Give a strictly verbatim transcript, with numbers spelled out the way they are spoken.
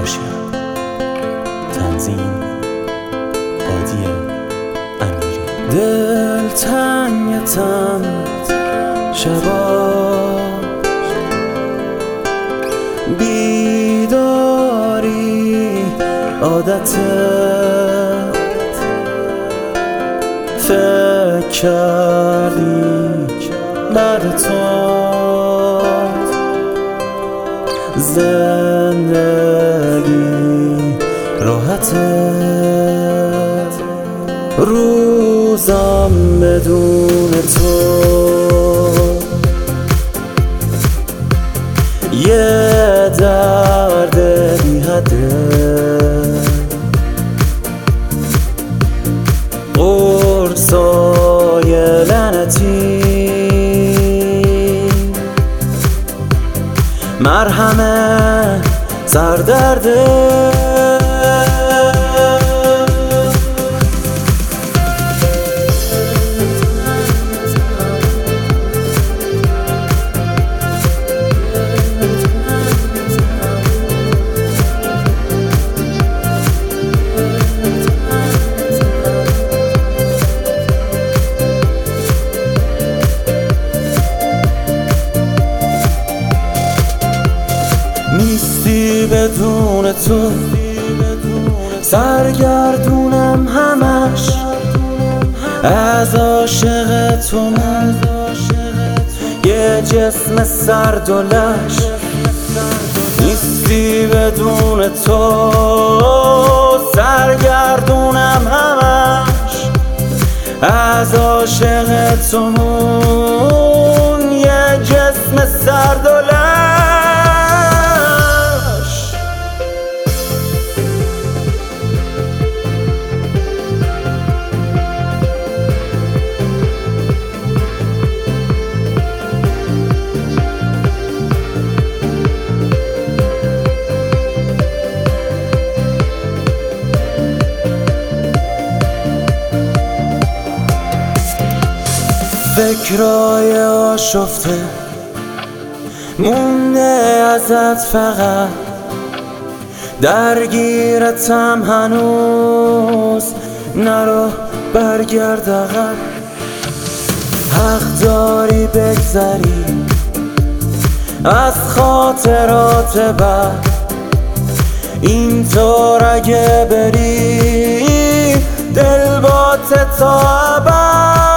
باشیم. تنظیم هادی امیری. دل تنگتم شبا بیداری عادته، فکر کردی بعد تو زندگی راحته، روزم بدون تو یه درد بی حده، قرصای لعنتی مرهم سردرده. نیستی بدون تو، سرگردونم همش از عاشق تو، من یه جسم سرد و لش. نیستی بدون تو، سرگردونم همش از عاشق تو، من یه جسم سرد و لش. فکرای آشفته مونده ازت، فقط درگیرتم هنوز، نرو برگرد عقب. حق داری بگذری از خاطرات بد، اینطور اگه بری دل با تا ابد.